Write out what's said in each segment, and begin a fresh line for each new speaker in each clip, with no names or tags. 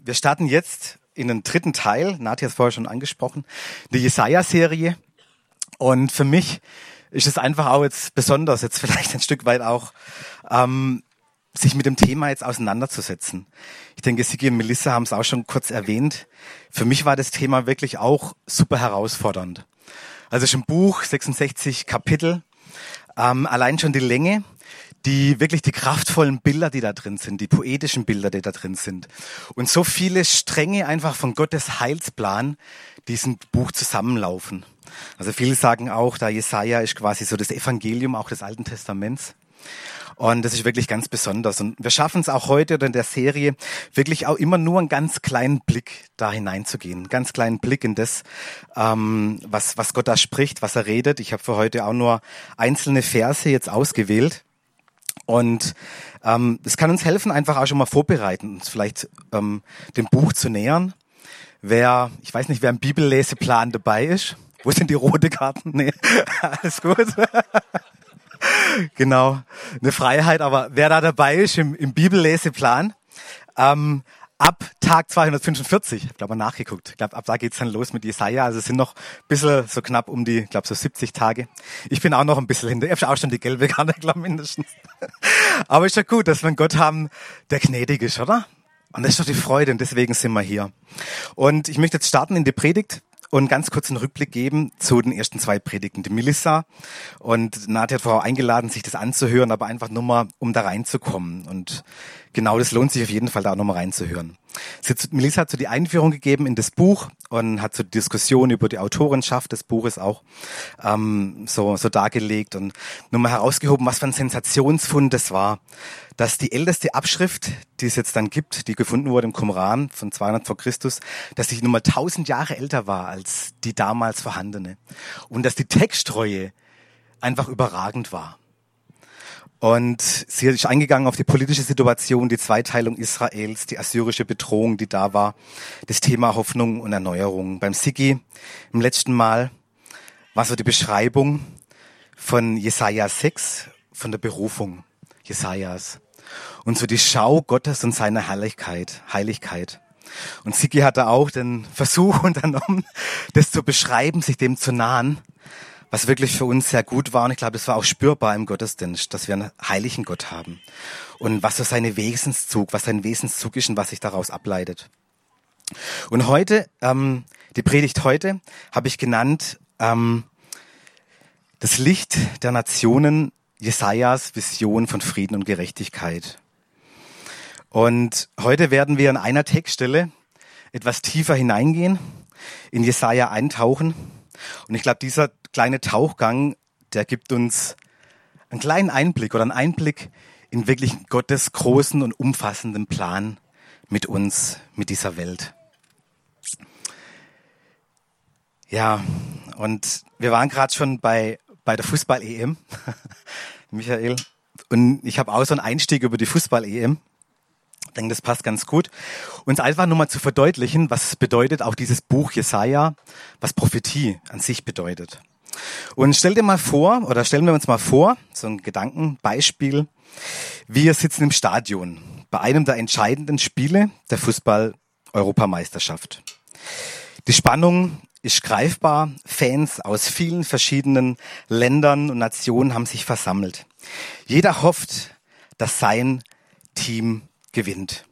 Wir starten jetzt in den dritten Teil, Nati hat es vorher schon angesprochen, die Jesaja-Serie. Und für mich ist es einfach auch jetzt besonders, jetzt vielleicht ein Stück weit auch, sich mit dem Thema jetzt auseinanderzusetzen. Ich denke, Sigi und Melissa haben es auch schon kurz erwähnt. Für mich war das Thema wirklich auch super herausfordernd. Also es ist ein Buch, 66 Kapitel, allein schon die Länge, die kraftvollen Bilder, die da drin sind, die poetischen Bilder, die da drin sind. Und so viele Stränge einfach von Gottes Heilsplan, die in diesem Buch zusammenlaufen. Also viele sagen auch, da Jesaja ist quasi so das Evangelium auch des Alten Testaments. Und das ist wirklich ganz besonders. Und wir schaffen es auch heute oder in der Serie wirklich auch immer nur einen ganz kleinen Blick da hineinzugehen. Einen ganz kleinen Blick in das, was Gott da spricht, was er redet. Ich habe für heute auch nur einzelne Verse jetzt ausgewählt. Und das kann uns helfen, einfach auch schon mal vorbereiten, uns vielleicht dem Buch zu nähern. Ich weiß nicht, wer im Bibelleseplan dabei ist. Wo sind die roten Karten? Nee, alles gut. Genau, eine Freiheit, aber wer da dabei ist im Bibelleseplan, ab Tag 245, ich glaube, nachgeguckt, ich glaube, ab da geht's dann los mit Jesaja, also es sind noch ein bisschen so knapp um die, ich glaube, so 70 Tage. Ich bin auch noch ein bisschen hinter, ich habe auch schon die gelbe Karte, glaube mindestens. Aber ist ja gut, dass wir einen Gott haben, der gnädig ist, oder? Und das ist doch die Freude und deswegen sind wir hier. Und ich möchte jetzt starten in die Predigt und ganz kurz einen Rückblick geben zu den ersten zwei Predigten. Die Melissa und Nati hat vorher eingeladen, sich das anzuhören, aber einfach nur mal, um da reinzukommen. Und genau, das lohnt sich auf jeden Fall, da auch nochmal reinzuhören. Melissa hat so die Einführung gegeben in das Buch und hat so die Diskussion über die Autorenschaft des Buches auch so dargelegt und nochmal herausgehoben, was für ein Sensationsfund das war, dass die älteste Abschrift, die es jetzt dann gibt, die gefunden wurde im Qumran von 200 vor Christus, dass sie nochmal 1000 Jahre älter war als die damals vorhandene und dass die Texttreue einfach überragend war. Und sie ist eingegangen auf die politische Situation, die Zweiteilung Israels, die assyrische Bedrohung, die da war, das Thema Hoffnung und Erneuerung. Beim Sigi im letzten Mal war so die Beschreibung von Jesaja 6, von der Berufung Jesajas. Und so die Schau Gottes und seiner Heiligkeit. Und Sigi hatte auch den Versuch unternommen, das zu beschreiben, sich dem zu nahen, was wirklich für uns sehr gut war. Und ich glaube, das war auch spürbar im Gottesdienst, dass wir einen heiligen Gott haben. Und was so sein Wesenszug ist und was sich daraus ableitet. Und heute, die Predigt heute, habe ich genannt, das Licht der Nationen, Jesajas Vision von Frieden und Gerechtigkeit. Und heute werden wir an einer Textstelle etwas tiefer hineingehen, in Jesaja eintauchen. Und ich glaube, dieser kleine Tauchgang, der gibt uns einen kleinen Einblick oder einen Einblick in wirklich Gottes großen und umfassenden Plan mit uns, mit dieser Welt. Ja, und wir waren gerade schon bei der Fußball-EM, Michael, und ich habe auch so einen Einstieg über die Fußball-EM. Ich denke, das passt ganz gut. Uns einfach nur mal zu verdeutlichen, was es bedeutet, auch dieses Buch Jesaja, was Prophetie an sich bedeutet. Und stellen wir uns mal vor, so ein Gedankenbeispiel, wir sitzen im Stadion bei einem der entscheidenden Spiele der Fußball-Europameisterschaft. Die Spannung ist greifbar. Fans aus vielen verschiedenen Ländern und Nationen haben sich versammelt. Jeder hofft, dass sein Team gewinnt.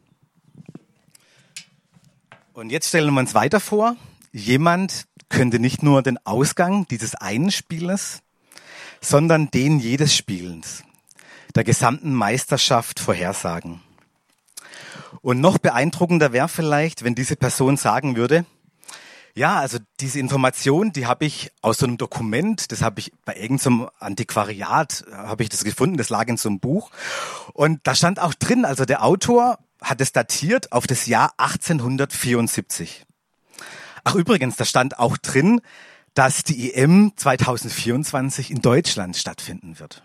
Und jetzt stellen wir uns weiter vor, jemand könnte nicht nur den Ausgang dieses einen Spieles, sondern den jedes Spielens, der gesamten Meisterschaft vorhersagen. Und noch beeindruckender wäre vielleicht, wenn diese Person sagen würde, ja, also diese Information, die habe ich aus so einem Dokument, das habe ich bei irgendeinem Antiquariat, habe ich das gefunden, das lag in so einem Buch. Und da stand auch drin, also der Autor hat es datiert auf das Jahr 1874. Ach übrigens, da stand auch drin, dass die EM 2024 in Deutschland stattfinden wird.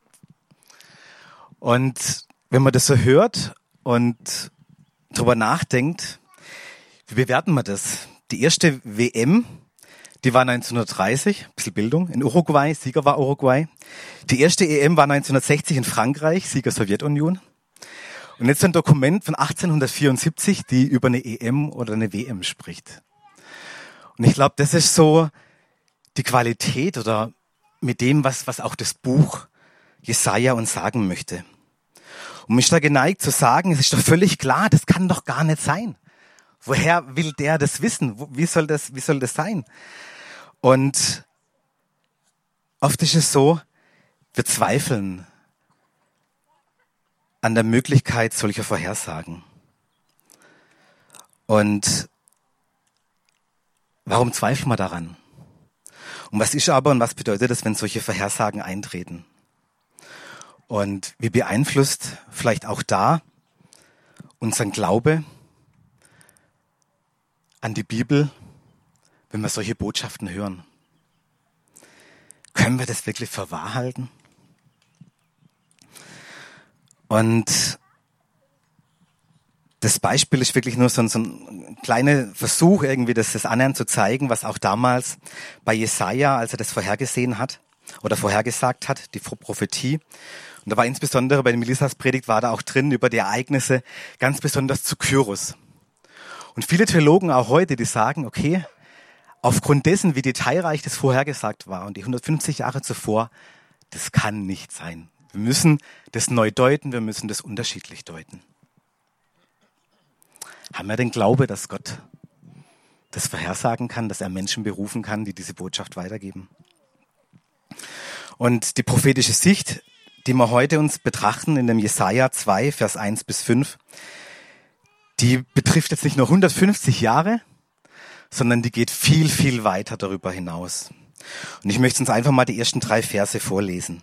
Und wenn man das so hört und drüber nachdenkt, wie bewerten wir das? Die erste WM, die war 1930, ein bisschen Bildung, in Uruguay, Sieger war Uruguay. Die erste EM war 1960 in Frankreich, Sieger Sowjetunion. Und jetzt ein Dokument von 1874, die über eine EM oder eine WM spricht. Und ich glaube, das ist so die Qualität oder mit dem, was auch das Buch Jesaja uns sagen möchte. Und mich da geneigt zu sagen, es ist doch völlig klar, das kann doch gar nicht sein. Woher will der das wissen? Wie soll das sein? Und oft ist es so, wir zweifeln an der Möglichkeit solcher Vorhersagen. Und warum zweifeln wir daran? Und was ist aber und was bedeutet es, wenn solche Vorhersagen eintreten? Und wie beeinflusst vielleicht auch da unseren Glaube an die Bibel, wenn wir solche Botschaften hören? Können wir das wirklich für wahr halten? Und das Beispiel ist wirklich nur so ein kleiner Versuch, irgendwie das annähernd zu zeigen, was auch damals bei Jesaja, als er das vorhergesehen hat oder vorhergesagt hat, die Prophetie. Und da war insbesondere bei der Melissas Predigt war da auch drin über die Ereignisse, ganz besonders zu Kyros. Und viele Theologen auch heute, die sagen, okay, aufgrund dessen, wie detailreich das vorhergesagt war und die 150 Jahre zuvor, das kann nicht sein. Wir müssen das neu deuten, wir müssen das unterschiedlich deuten. Haben wir den Glaube, dass Gott das vorhersagen kann, dass er Menschen berufen kann, die diese Botschaft weitergeben? Und die prophetische Sicht, die wir heute uns betrachten in dem Jesaja 2, Vers 1 bis 5, die betrifft jetzt nicht nur 150 Jahre, sondern die geht viel, viel weiter darüber hinaus. Und ich möchte uns einfach mal die ersten 3 Verse vorlesen.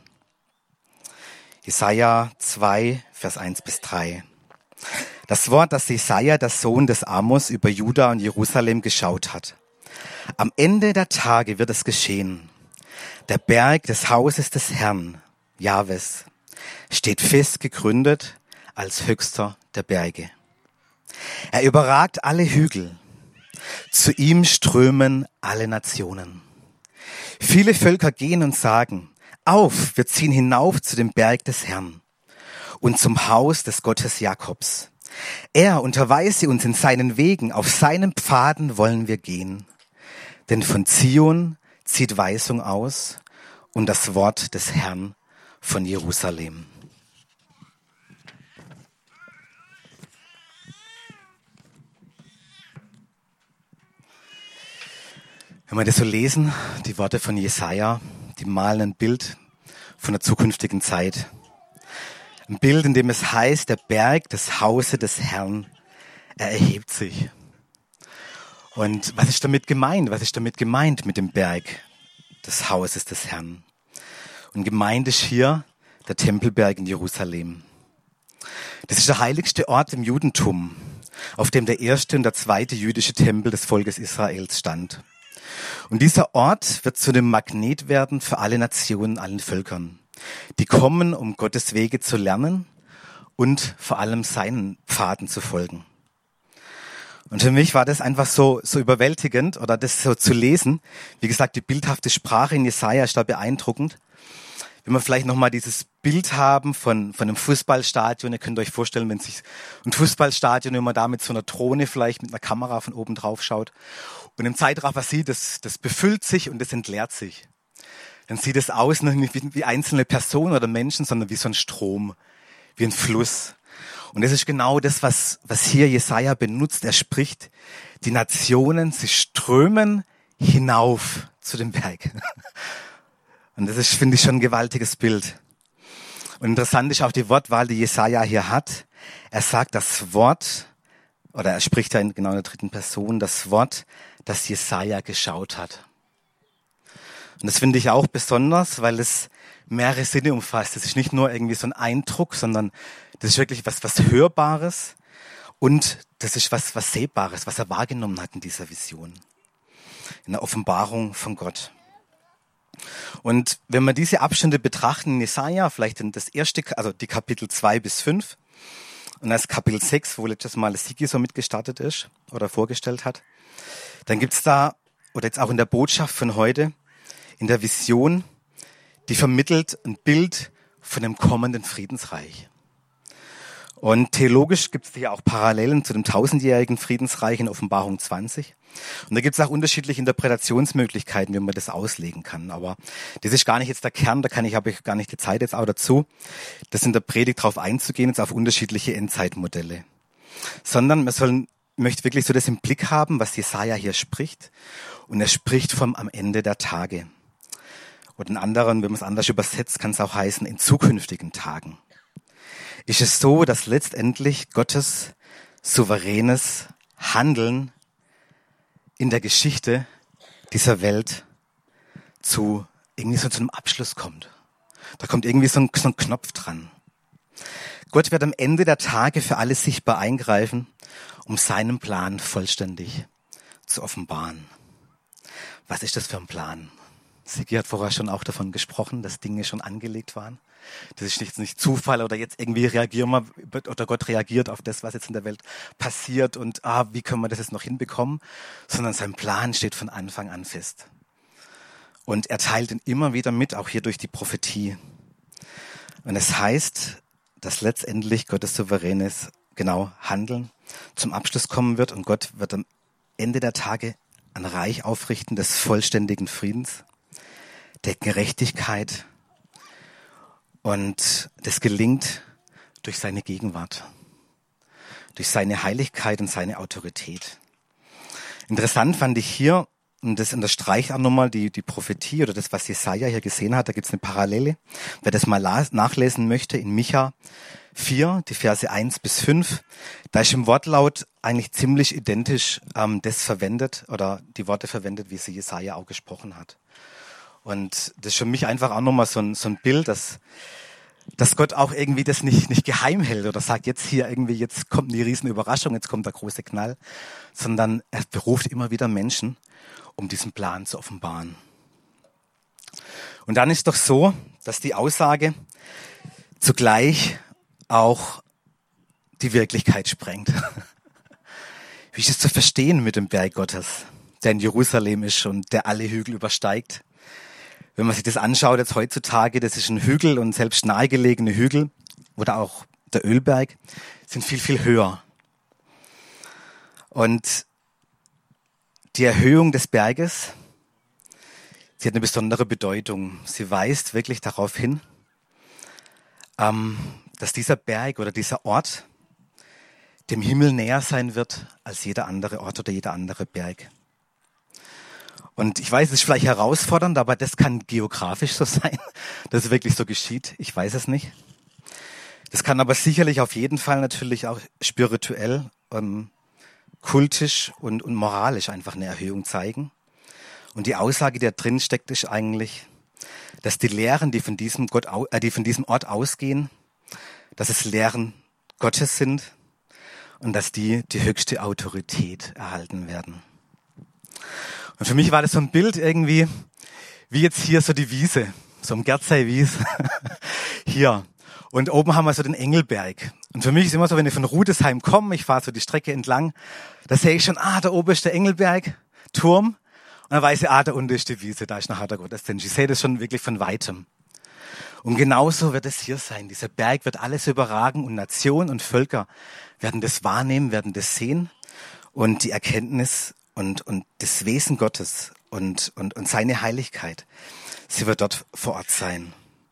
Jesaja 2, Vers 1 bis 3. Das Wort, das Jesaja, der Sohn des Amos, über Juda und Jerusalem geschaut hat. Am Ende der Tage wird es geschehen. Der Berg des Hauses des Herrn, Jahwes, steht fest gegründet als höchster der Berge. Er überragt alle Hügel. Zu ihm strömen alle Nationen. Viele Völker gehen und sagen, auf, wir ziehen hinauf zu dem Berg des Herrn und zum Haus des Gottes Jakobs. Er unterweise uns in seinen Wegen, auf seinen Pfaden wollen wir gehen. Denn von Zion zieht Weisung aus und das Wort des Herrn von Jerusalem. Wenn wir das so lesen, die Worte von Jesaja, die malen ein Bild von der zukünftigen Zeit. Ein Bild, in dem es heißt, der Berg des Hauses des Herrn, er erhebt sich. Und was ist damit gemeint? Was ist damit gemeint mit dem Berg des Hauses des Herrn? Und gemeint ist hier der Tempelberg in Jerusalem. Das ist der heiligste Ort im Judentum, auf dem der erste und der zweite jüdische Tempel des Volkes Israels stand. Und dieser Ort wird zu einem Magnet werden für alle Nationen, allen Völkern. Die kommen, um Gottes Wege zu lernen und vor allem seinen Pfaden zu folgen. Und für mich war das einfach so überwältigend, oder das so zu lesen. Wie gesagt, die bildhafte Sprache in Jesaja ist da beeindruckend. Wenn wir vielleicht nochmal dieses Bild haben von einem Fußballstadion, ihr könnt euch vorstellen, wenn sich ein Fußballstadion, wenn man da mit so einer Drohne vielleicht mit einer Kamera von oben drauf schaut und im Zeitraffer sieht, das befüllt sich und das entleert sich. Dann sieht es aus nicht wie einzelne Personen oder Menschen, sondern wie so ein Strom, wie ein Fluss. Und das ist genau das, was hier Jesaja benutzt. Er spricht, die Nationen, sie strömen hinauf zu dem Berg. Und das ist, finde ich, schon ein gewaltiges Bild. Und interessant ist auch die Wortwahl, die Jesaja hier hat. Er sagt das Wort, oder er spricht ja genau in der dritten Person, das Wort, das Jesaja geschaut hat. Und das finde ich auch besonders, weil es mehrere Sinne umfasst. Das ist nicht nur irgendwie so ein Eindruck, sondern das ist wirklich was Hörbares und das ist was Sehbares, was er wahrgenommen hat in dieser Vision, in der Offenbarung von Gott. Und wenn wir diese Abschnitte betrachten in Jesaja, vielleicht in das erste, also die Kapitel 2 bis 5 und das Kapitel 6, wo letztes Mal das Sigi so mitgestartet ist oder vorgestellt hat, dann gibt's da, oder jetzt auch in der Botschaft von heute, in der Vision, die vermittelt ein Bild von dem kommenden Friedensreich. Und theologisch gibt es hier auch Parallelen zu dem 1000-jährigen Friedensreich in Offenbarung 20. Und da gibt es auch unterschiedliche Interpretationsmöglichkeiten, wie man das auslegen kann. Aber das ist gar nicht jetzt der Kern, habe ich gar nicht die Zeit jetzt auch dazu, das in der Predigt drauf einzugehen, jetzt auf unterschiedliche Endzeitmodelle. Sondern möchte wirklich so das im Blick haben, was Jesaja hier spricht. Und er spricht vom am Ende der Tage. Und in anderen, wenn man es anders übersetzt, kann es auch heißen, in zukünftigen Tagen. Ist es so, dass letztendlich Gottes souveränes Handeln in der Geschichte dieser Welt zu einem Abschluss kommt. Da kommt irgendwie so ein Knopf dran. Gott wird am Ende der Tage für alles sichtbar eingreifen, um seinen Plan vollständig zu offenbaren. Was ist das für ein Plan? Sigi hat vorher schon auch davon gesprochen, dass Dinge schon angelegt waren. Das ist nicht Zufall oder jetzt irgendwie Gott reagiert auf das, was jetzt in der Welt passiert und wie können wir das jetzt noch hinbekommen, sondern sein Plan steht von Anfang an fest. Und er teilt ihn immer wieder mit, auch hier durch die Prophetie. Und es heißt, dass letztendlich Gottes souveränes Handeln zum Abschluss kommen wird und Gott wird am Ende der Tage ein Reich aufrichten des vollständigen Friedens, der Gerechtigkeit, und das gelingt durch seine Gegenwart, durch seine Heiligkeit und seine Autorität. Interessant fand ich hier, und das unterstreicht auch nochmal die Prophetie oder das, was Jesaja hier gesehen hat, da gibt es eine Parallele. Wer das mal nachlesen möchte, in Micha 4, die Verse 1 bis 5, da ist im Wortlaut eigentlich ziemlich identisch das verwendet oder die Worte verwendet, wie sie Jesaja auch gesprochen hat. Und das ist für mich einfach auch nochmal so ein Bild, dass Gott auch irgendwie das nicht geheim hält oder sagt, jetzt kommt die Riesenüberraschung, jetzt kommt der große Knall, sondern er beruft immer wieder Menschen, um diesen Plan zu offenbaren. Und dann ist doch so, dass die Aussage zugleich auch die Wirklichkeit sprengt. Wie ist es zu verstehen mit dem Berg Gottes, der in Jerusalem ist und der alle Hügel übersteigt? Wenn man sich das anschaut jetzt heutzutage, das ist ein Hügel und selbst nahegelegene Hügel oder auch der Ölberg sind viel, viel höher. Und die Erhöhung des Berges, sie hat eine besondere Bedeutung. Sie weist wirklich darauf hin, dass dieser Berg oder dieser Ort dem Himmel näher sein wird als jeder andere Ort oder jeder andere Berg. Und ich weiß, es ist vielleicht herausfordernd, aber das kann geografisch so sein, dass es wirklich so geschieht. Ich weiß es nicht. Das kann aber sicherlich auf jeden Fall natürlich auch spirituell, kultisch und moralisch einfach eine Erhöhung zeigen. Und die Aussage, die da drin steckt, ist eigentlich, dass die Lehren, die von diesem Ort ausgehen, dass es Lehren Gottes sind und dass die höchste Autorität erhalten werden. Und für mich war das so ein Bild irgendwie, wie jetzt hier so die Wiese, so ein Gertzei-Wies hier. Und oben haben wir so den Engelberg. Und für mich ist immer so, wenn ich von Rudesheim komme, ich fahre so die Strecke entlang, da sehe ich schon, da oben ist der Engelberg, Turm. Und dann weiß ich, da unten ist die Wiese, da ist nachher der Gottesdienst. Ich sehe das schon wirklich von Weitem. Und genauso wird es hier sein. Dieser Berg wird alles überragen und Nationen und Völker werden das wahrnehmen, werden das sehen. Und die Erkenntnis und das Wesen Gottes und seine Heiligkeit, sie wird dort vor Ort sein.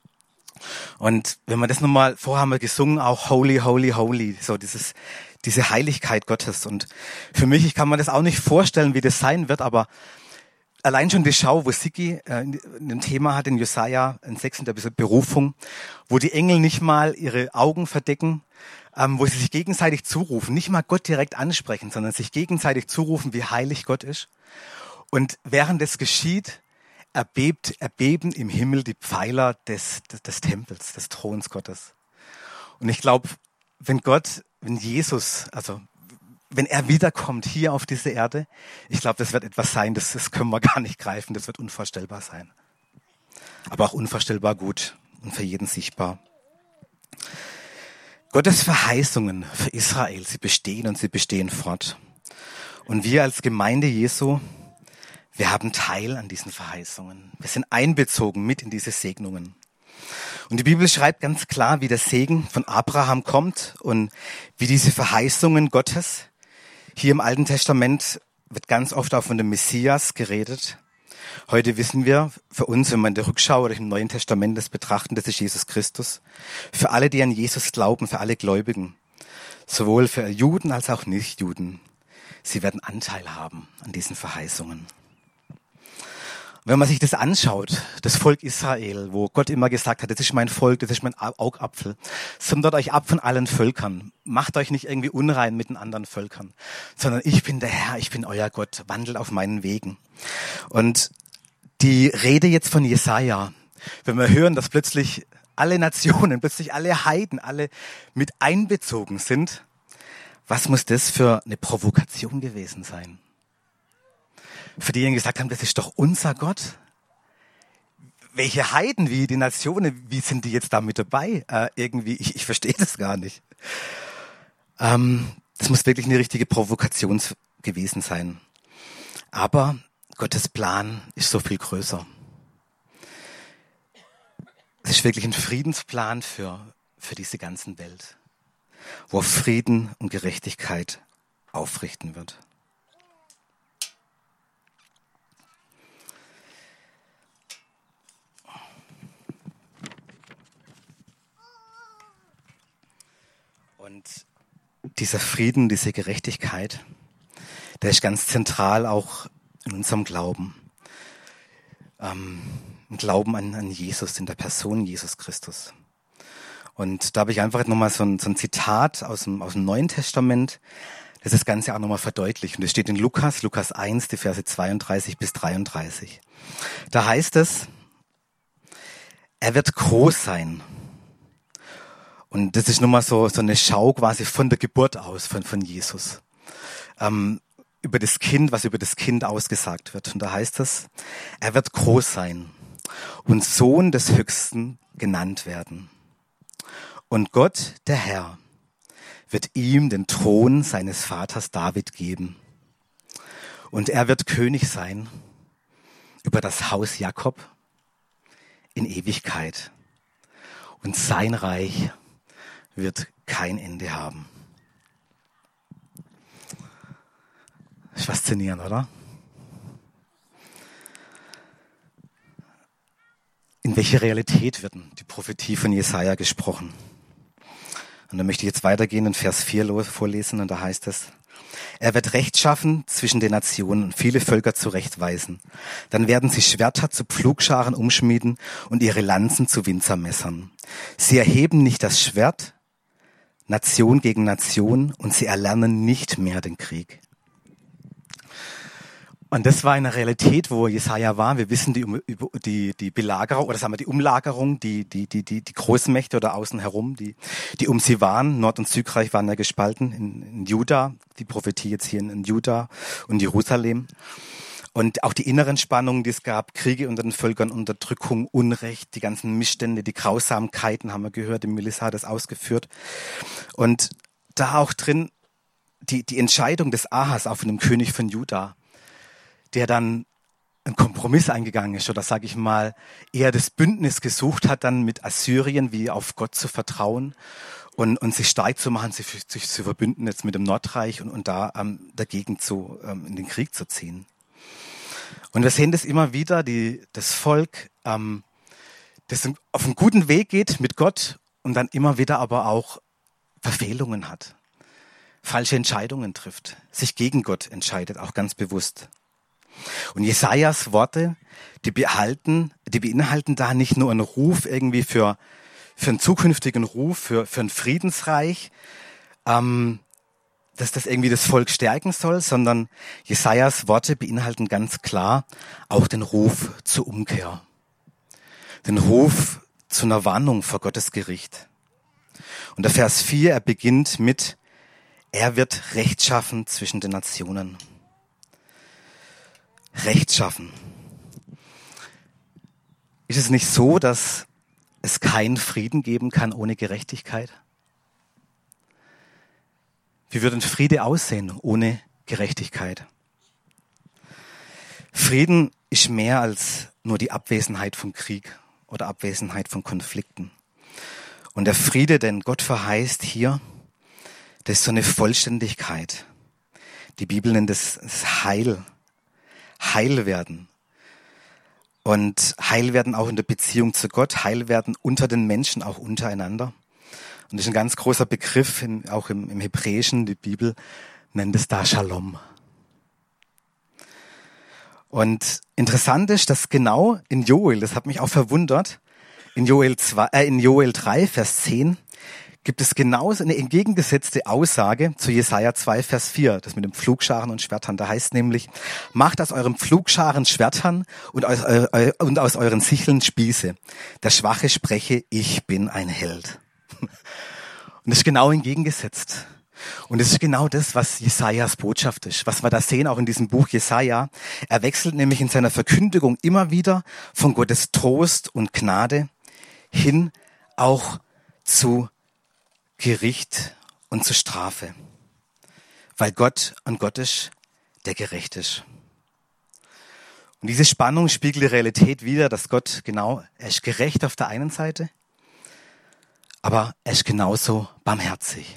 Und wenn man das nochmal, vorher haben wir gesungen, auch Holy, Holy, Holy, so diese Heiligkeit Gottes. Und für mich, ich kann mir das auch nicht vorstellen, wie das sein wird, aber allein schon die Schau, wo Sigi ein Thema hat in Jesaja, in 6, in der Berufung, wo die Engel nicht mal ihre Augen verdecken, wo sie sich gegenseitig zurufen, nicht mal Gott direkt ansprechen, sondern sich gegenseitig zurufen, wie heilig Gott ist. Und während das geschieht, erbeben im Himmel die Pfeiler des Tempels, des Throns Gottes. Und ich glaube, wenn Jesus, also wenn er wiederkommt hier auf diese Erde, ich glaube, das wird etwas sein, das können wir gar nicht greifen, das wird unvorstellbar sein. Aber auch unvorstellbar gut und für jeden sichtbar. Gottes Verheißungen für Israel, sie bestehen und sie bestehen fort. Und wir als Gemeinde Jesu, wir haben Teil an diesen Verheißungen. Wir sind einbezogen mit in diese Segnungen. Und die Bibel schreibt ganz klar, wie der Segen von Abraham kommt und wie diese Verheißungen Gottes. Hier im Alten Testament wird ganz oft auch von dem Messias geredet. Heute wissen wir, für uns, wenn wir in der Rückschau oder im Neuen Testament das betrachten, das ist Jesus Christus. Für alle, die an Jesus glauben, für alle Gläubigen, sowohl für Juden als auch Nichtjuden, sie werden Anteil haben an diesen Verheißungen. Wenn man sich das anschaut, das Volk Israel, wo Gott immer gesagt hat, das ist mein Volk, das ist mein Augapfel, sondert euch ab von allen Völkern, macht euch nicht irgendwie unrein mit den anderen Völkern, sondern ich bin der Herr, ich bin euer Gott, wandelt auf meinen Wegen. Und die Rede jetzt von Jesaja, wenn wir hören, dass plötzlich alle Nationen, plötzlich alle Heiden, alle mit einbezogen sind, was muss das für eine Provokation gewesen sein? Für diejenigen, die gesagt haben, das ist doch unser Gott. Welche Heiden, wie die Nationen, wie sind die jetzt da mit dabei? Irgendwie, ich verstehe das gar nicht. Das muss wirklich eine richtige Provokation gewesen sein. Aber Gottes Plan ist so viel größer. Es ist wirklich ein Friedensplan für diese ganze Welt, wo er Frieden und Gerechtigkeit aufrichten wird. Und dieser Frieden, diese Gerechtigkeit, der ist ganz zentral auch in unserem Glauben. Im Glauben an Jesus, in der Person Jesus Christus. Und da habe ich einfach nochmal so ein Zitat aus dem Neuen Testament, das Ganze auch nochmal verdeutlicht. Und das steht in Lukas 1, die Verse 32 bis 33. Da heißt es, er wird groß sein. Und das ist nochmal so eine Schau quasi von der Geburt aus, von Jesus. Über das Kind, was über das Kind ausgesagt wird. Und da heißt es, er wird groß sein und Sohn des Höchsten genannt werden. Und Gott, der Herr, wird ihm den Thron seines Vaters David geben. Und er wird König sein über das Haus Jakob in Ewigkeit. Und sein Reich wird kein Ende haben. Das ist faszinierend, oder? In welche Realität wird die Prophetie von Jesaja gesprochen? Und da möchte ich jetzt weitergehen und Vers 4 vorlesen, und da heißt es, er wird Recht schaffen zwischen den Nationen und viele Völker zurechtweisen. Dann werden sie Schwerter zu Pflugscharen umschmieden und ihre Lanzen zu Winzermessern. Sie erheben nicht das Schwert, Nation gegen Nation, und sie erlernen nicht mehr den Krieg. Und das war eine Realität, wo Jesaja war. Wir wissen die Belagerung, oder sagen wir die Umlagerung, die Großmächte oder außen herum, die um sie waren. Nord- und Südreich waren ja gespalten in Juda. Die Prophetie jetzt hier in Juda und Jerusalem. Und auch die inneren Spannungen, die es gab, Kriege unter den Völkern, Unterdrückung, Unrecht, die ganzen Missstände, die Grausamkeiten, haben wir gehört, die Melissa hat das ausgeführt. Und da auch drin die Entscheidung des Ahas, auch von dem König von Juda, der dann einen Kompromiss eingegangen ist, oder sage ich mal, eher das Bündnis gesucht hat, dann mit Assyrien, wie auf Gott zu vertrauen und sich stark zu machen, sich zu verbünden jetzt mit dem Nordreich und da dagegen in den Krieg zu ziehen. Und wir sehen das immer wieder, das Volk, das auf einen guten Weg geht mit Gott und dann immer wieder aber auch Verfehlungen hat, falsche Entscheidungen trifft, sich gegen Gott entscheidet, auch ganz bewusst. Und Jesajas Worte, die beinhalten da nicht nur einen Ruf irgendwie für einen zukünftigen Ruf, für ein Friedensreich, dass das irgendwie das Volk stärken soll, sondern Jesajas Worte beinhalten ganz klar auch den Ruf zur Umkehr. Den Ruf zu einer Warnung vor Gottes Gericht. Und der Vers 4, er beginnt mit, er wird Recht schaffen zwischen den Nationen. Recht schaffen. Ist es nicht so, dass es keinen Frieden geben kann ohne Gerechtigkeit? Wie würde ein Friede aussehen ohne Gerechtigkeit? Frieden ist mehr als nur die Abwesenheit von Krieg oder Abwesenheit von Konflikten. Und der Friede, den Gott verheißt hier, das ist so eine Vollständigkeit. Die Bibel nennt es Heil. Heil werden. Und heil werden auch in der Beziehung zu Gott, heil werden unter den Menschen, auch untereinander. Und das ist ein ganz großer Begriff, auch im Hebräischen, die Bibel nennt es da Shalom. Und interessant ist, dass genau in Joel, das hat mich auch verwundert, in Joel 3, Vers 10, gibt es genauso eine entgegengesetzte Aussage zu Jesaja 2, Vers 4, das mit dem Pflugscharen und Schwertern. Da heißt nämlich, macht aus eurem Pflugscharen Schwertern und aus euren Sicheln Spieße. Der Schwache spreche, ich bin ein Held. Und das ist genau entgegengesetzt. Und das ist genau das, was Jesajas Botschaft ist, was wir da sehen, auch in diesem Buch Jesaja. Er wechselt nämlich in seiner Verkündigung immer wieder von Gottes Trost und Gnade hin auch zu Gericht und zur Strafe. Weil Gott ein Gott ist, der gerecht ist. Und diese Spannung spiegelt die Realität wider, dass Gott er ist gerecht auf der einen Seite, aber er ist genauso barmherzig.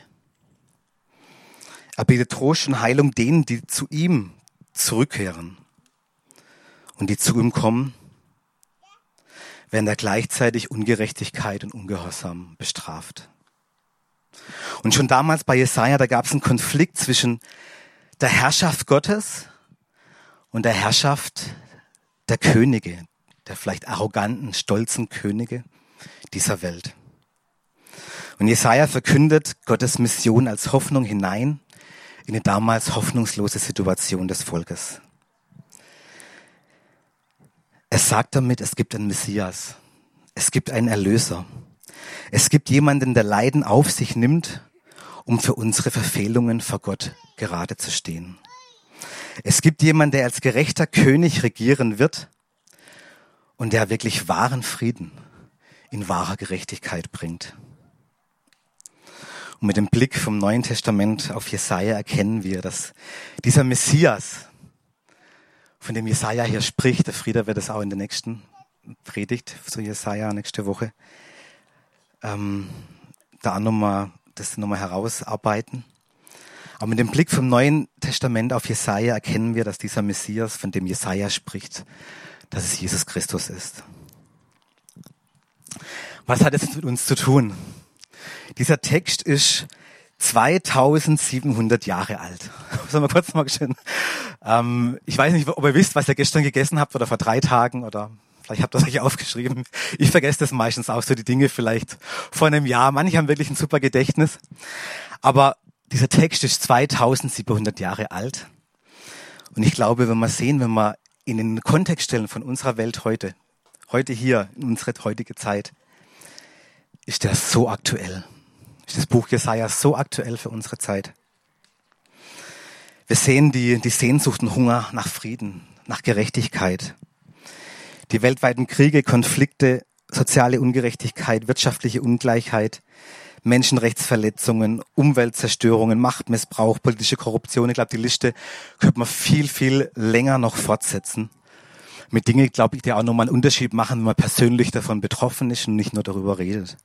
Er bietet Trost und Heilung denen, die zu ihm zurückkehren und die zu ihm kommen, während er gleichzeitig Ungerechtigkeit und Ungehorsam bestraft. Und schon damals bei Jesaja, da gab es einen Konflikt zwischen der Herrschaft Gottes und der Herrschaft der Könige, der vielleicht arroganten, stolzen Könige dieser Welt. Und Jesaja verkündet Gottes Mission als Hoffnung hinein in eine damals hoffnungslose Situation des Volkes. Er sagt damit, es gibt einen Messias, es gibt einen Erlöser, es gibt jemanden, der Leiden auf sich nimmt, um für unsere Verfehlungen vor Gott gerade zu stehen. Es gibt jemanden, der als gerechter König regieren wird und der wirklich wahren Frieden in wahrer Gerechtigkeit bringt. Und mit dem Blick vom Neuen Testament auf Jesaja erkennen wir, dass dieser Messias, von dem Jesaja hier spricht, der Frieder wird es auch in der nächsten Predigt zu Jesaja nächste Woche, da nochmal herausarbeiten. Aber mit dem Blick vom Neuen Testament auf Jesaja erkennen wir, dass dieser Messias, von dem Jesaja spricht, dass es Jesus Christus ist. Was hat es mit uns zu tun? Dieser Text ist 2700 Jahre alt. Sollen wir kurz mal schön. Ich weiß nicht, ob ihr wisst, was ihr gestern gegessen habt oder vor 3 Tagen oder vielleicht habt ihr es euch aufgeschrieben. Ich vergesse das meistens auch, so die Dinge vielleicht vor einem Jahr. Manche haben wirklich ein super Gedächtnis. Aber dieser Text ist 2700 Jahre alt. Und ich glaube, wenn wir in den Kontext stellen von unserer Welt heute hier, in unsere heutige Zeit, ist der so aktuell. Ist das Buch Jesaja so aktuell für unsere Zeit? Wir sehen die Sehnsucht und Hunger nach Frieden, nach Gerechtigkeit. Die weltweiten Kriege, Konflikte, soziale Ungerechtigkeit, wirtschaftliche Ungleichheit, Menschenrechtsverletzungen, Umweltzerstörungen, Machtmissbrauch, politische Korruption. Ich glaube, die Liste könnte man viel, viel länger noch fortsetzen. Mit Dingen, glaube ich, die auch nochmal einen Unterschied machen, wenn man persönlich davon betroffen ist und nicht nur darüber redet.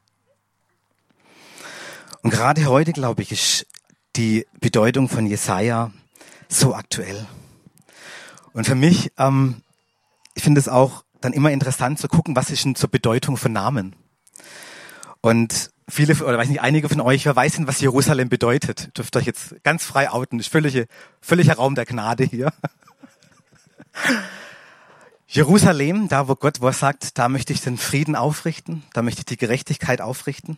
Und gerade heute, glaube ich, ist die Bedeutung von Jesaja so aktuell. Und für mich, ich finde es auch dann immer interessant zu gucken, was ist denn zur Bedeutung von Namen. Und einige von euch, wer weiß denn, was Jerusalem bedeutet? Dürft euch jetzt ganz frei outen. Das ist völliger Raum der Gnade hier. Jerusalem, da wo er sagt, da möchte ich den Frieden aufrichten, da möchte ich die Gerechtigkeit aufrichten.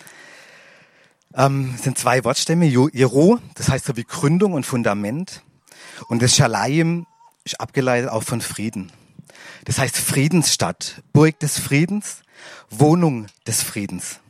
Sind 2 Wortstämme, Jero, das heißt so wie Gründung und Fundament. Und das Shalayim ist abgeleitet auch von Frieden. Das heißt Friedensstadt, Burg des Friedens, Wohnung des Friedens.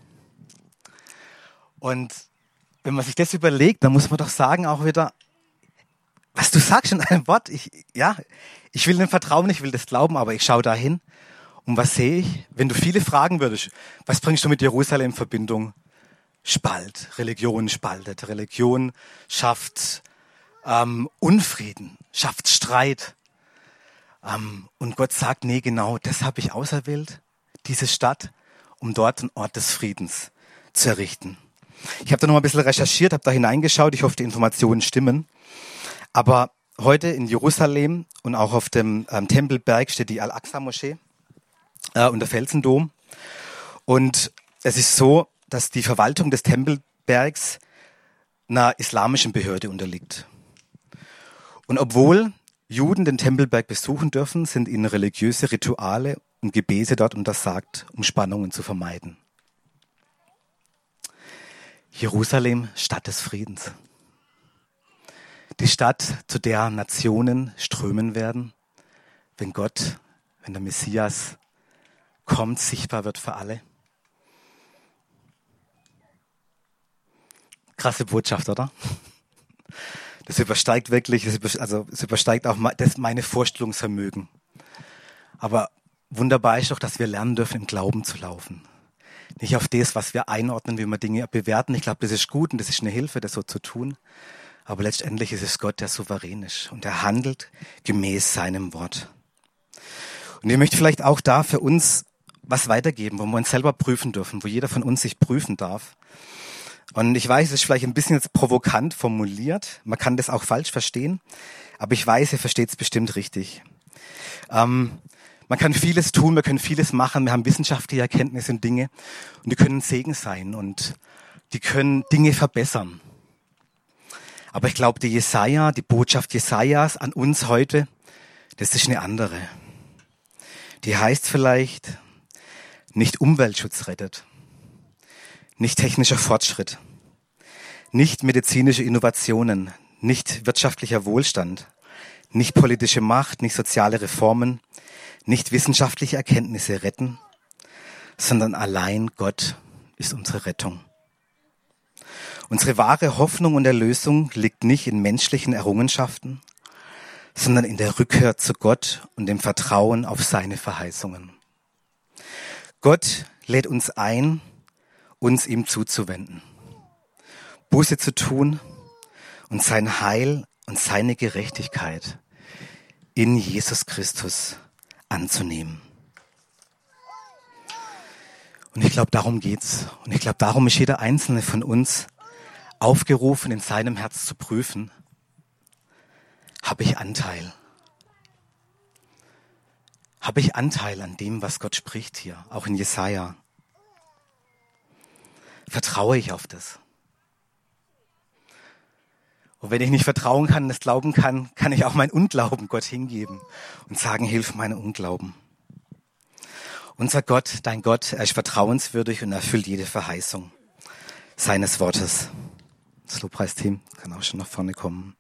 Und wenn man sich das überlegt, dann muss man doch sagen auch wieder, was du sagst in einem Wort, ich will dem vertrauen, ich will das glauben, aber ich schaue dahin. Und was sehe ich? Wenn du viele fragen würdest, was bringst du mit Jerusalem in Verbindung? Spalt, Religion spaltet, Religion schafft Unfrieden, schafft Streit. Und Gott sagt, nee, genau, das habe ich auserwählt, diese Stadt, um dort ein Ort des Friedens zu errichten. Ich habe da noch mal ein bisschen recherchiert, habe da hineingeschaut. Ich hoffe, die Informationen stimmen. Aber heute in Jerusalem und auch auf dem Tempelberg steht die Al-Aqsa-Moschee und der Felsendom. Und es ist so, dass die Verwaltung des Tempelbergs einer islamischen Behörde unterliegt. Und obwohl Juden den Tempelberg besuchen dürfen, sind ihnen religiöse Rituale und Gebete dort untersagt, um Spannungen zu vermeiden. Jerusalem, Stadt des Friedens. Die Stadt, zu der Nationen strömen werden, wenn Gott, wenn der Messias kommt, sichtbar wird für alle. Krasse Botschaft, oder? Das übersteigt wirklich, es übersteigt auch meine Vorstellungsvermögen. Aber wunderbar ist doch, dass wir lernen dürfen, im Glauben zu laufen. Nicht auf das, was wir einordnen, wie wir Dinge bewerten. Ich glaube, das ist gut und das ist eine Hilfe, das so zu tun. Aber letztendlich ist es Gott, der souverän ist und er handelt gemäß seinem Wort. Und ich möchte vielleicht auch da für uns was weitergeben, wo wir uns selber prüfen dürfen, wo jeder von uns sich prüfen darf. Und ich weiß, es ist vielleicht ein bisschen jetzt provokant formuliert. Man kann das auch falsch verstehen. Aber ich weiß, ihr versteht es bestimmt richtig. Man kann vieles tun, wir können vieles machen. Wir haben wissenschaftliche Erkenntnisse und Dinge. Und die können Segen sein und die können Dinge verbessern. Aber ich glaube, die Botschaft Jesajas an uns heute, das ist eine andere. Die heißt vielleicht, nicht Umweltschutz rettet, nicht technischer Fortschritt, nicht medizinische Innovationen, nicht wirtschaftlicher Wohlstand, nicht politische Macht, nicht soziale Reformen, nicht wissenschaftliche Erkenntnisse retten, sondern allein Gott ist unsere Rettung. Unsere wahre Hoffnung und Erlösung liegt nicht in menschlichen Errungenschaften, sondern in der Rückkehr zu Gott und dem Vertrauen auf seine Verheißungen. Gott lädt uns ein, uns ihm zuzuwenden, Buße zu tun und sein Heil und seine Gerechtigkeit in Jesus Christus anzunehmen. Und ich glaube, darum geht's. Und ich glaube, darum ist jeder Einzelne von uns aufgerufen, in seinem Herz zu prüfen, habe ich Anteil? Habe ich Anteil an dem, was Gott spricht hier, auch in Jesaja? Vertraue ich auf das? Und wenn ich nicht vertrauen kann, das glauben kann, kann ich auch mein Unglauben Gott hingeben und sagen, hilf meinem Unglauben. Unser Gott, dein Gott, er ist vertrauenswürdig und erfüllt jede Verheißung seines Wortes. Das Lobpreisteam kann auch schon nach vorne kommen.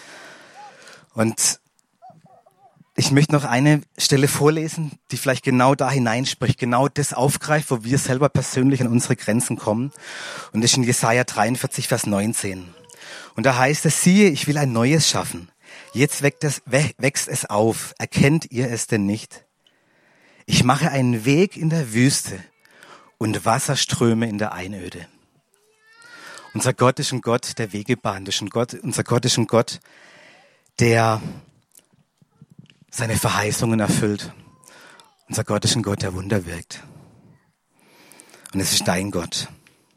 Und ich möchte noch eine Stelle vorlesen, die vielleicht genau da hineinspricht, genau das aufgreift, wo wir selber persönlich an unsere Grenzen kommen. Und das ist in Jesaja 43, Vers 19. Und da heißt es, siehe, ich will ein Neues schaffen. Jetzt wächst es auf. Erkennt ihr es denn nicht? Ich mache einen Weg in der Wüste und Wasserströme in der Einöde. Unser Gott ist ein Gott, der Wege bahnt. Unser Gott ist ein Gott, der seine Verheißungen erfüllt. Unser Gott ist ein Gott, der Wunder wirkt. Und es ist dein Gott.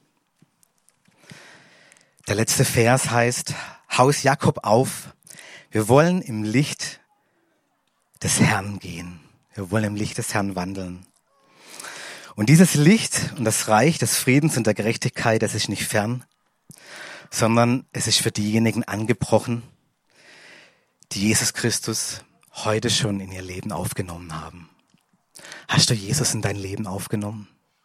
Der letzte Vers heißt, Haus Jakob auf, wir wollen im Licht des Herrn gehen. Wir wollen im Licht des Herrn wandeln. Und dieses Licht und das Reich des Friedens und der Gerechtigkeit, das ist nicht fern, sondern es ist für diejenigen angebrochen, die Jesus Christus heute schon in ihr Leben aufgenommen haben. Hast du Jesus in dein Leben aufgenommen?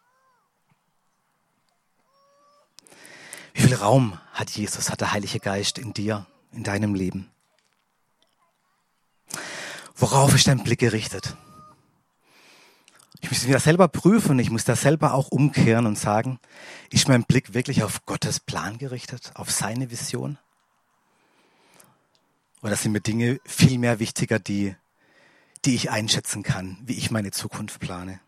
Wie viel Raum hat Jesus, hat der Heilige Geist in dir, in deinem Leben? Worauf ist dein Blick gerichtet? Ich muss mich da selber prüfen, ich muss da selber auch umkehren und sagen, ist mein Blick wirklich auf Gottes Plan gerichtet, auf seine Vision? Oder sind mir Dinge viel mehr wichtiger, die ich einschätzen kann, wie ich meine Zukunft plane?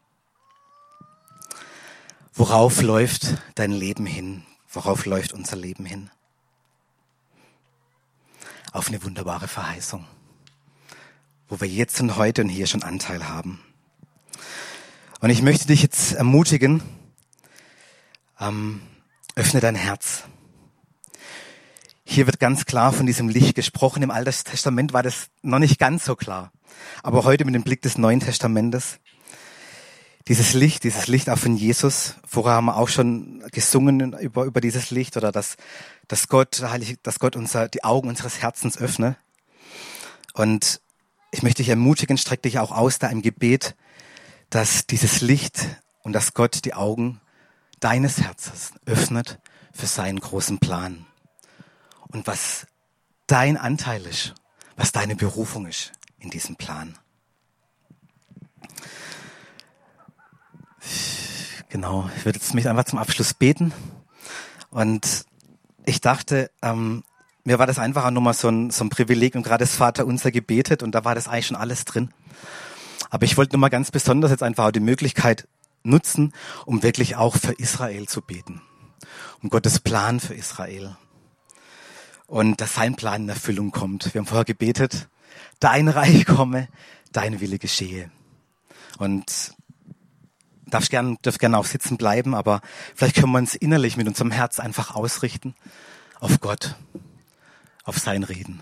Worauf läuft dein Leben hin? Worauf läuft unser Leben hin? Auf eine wunderbare Verheißung, wo wir jetzt und heute und hier schon Anteil haben. Und ich möchte dich jetzt ermutigen, Öffne dein Herz. Hier wird ganz klar von diesem Licht gesprochen. Im Alten Testament war das noch nicht ganz so klar. Aber heute mit dem Blick des Neuen Testamentes, dieses Licht auch von Jesus. Vorher haben wir auch schon gesungen über dieses Licht oder dass Gott die Augen unseres Herzens öffne. Und ich möchte dich ermutigen, streck dich auch aus da im Gebet, dass dieses Licht und dass Gott die Augen deines Herzens öffnet für seinen großen Plan. Und was dein Anteil ist, was deine Berufung ist in diesem Plan. Genau, ich würde jetzt mich einfach zum Abschluss beten. Und ich dachte, mir war das einfach auch nochmal so ein Privileg und gerade das Vaterunser gebetet und da war das eigentlich schon alles drin. Aber ich wollte nochmal ganz besonders jetzt einfach auch die Möglichkeit nutzen, um wirklich auch für Israel zu beten. Um Gottes Plan für Israel. Und dass sein Plan in Erfüllung kommt. Wir haben vorher gebetet, dein Reich komme, dein Wille geschehe. Und dürft gerne auch sitzen bleiben, aber vielleicht können wir uns innerlich mit unserem Herz einfach ausrichten auf Gott, auf sein Reden.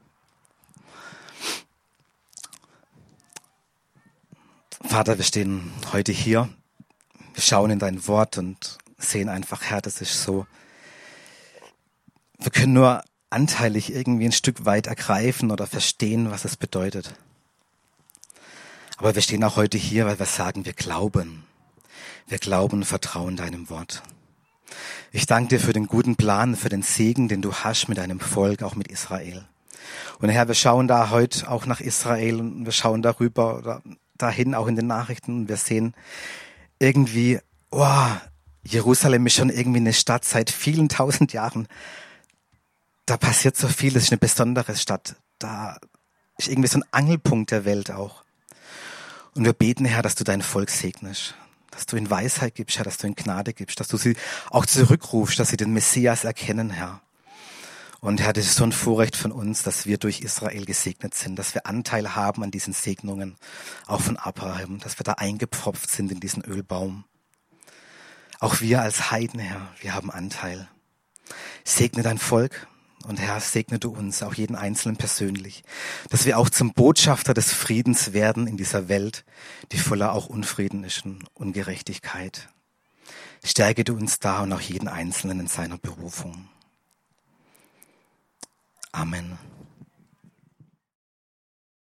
Vater, wir stehen heute hier, wir schauen in dein Wort und sehen einfach, Herr, das ist so. Wir können nur anteilig irgendwie ein Stück weit ergreifen oder verstehen, was es bedeutet. Aber wir stehen auch heute hier, weil wir sagen, wir glauben. Wir glauben und vertrauen deinem Wort. Ich danke dir für den guten Plan, für den Segen, den du hast mit deinem Volk, auch mit Israel. Und Herr, wir schauen da heute auch nach Israel und wir schauen darüber oder dahin, auch in den Nachrichten und wir sehen irgendwie, Jerusalem ist schon irgendwie eine Stadt seit vielen tausend Jahren. Da passiert so viel, das ist eine besondere Stadt. Da ist irgendwie so ein Angelpunkt der Welt auch. Und wir beten, Herr, dass du dein Volk segnest. Dass du ihnen Weisheit gibst, Herr, dass du ihnen Gnade gibst, dass du sie auch zurückrufst, dass sie den Messias erkennen, Herr. Und Herr, das ist so ein Vorrecht von uns, dass wir durch Israel gesegnet sind, dass wir Anteil haben an diesen Segnungen, auch von Abraham, dass wir da eingepfropft sind in diesen Ölbaum. Auch wir als Heiden, Herr, wir haben Anteil. Segne dein Volk. Und Herr, segne du uns, auch jeden Einzelnen persönlich, dass wir auch zum Botschafter des Friedens werden in dieser Welt, die voller auch Unfrieden ist und Ungerechtigkeit. Stärke du uns da und auch jeden Einzelnen in seiner Berufung. Amen.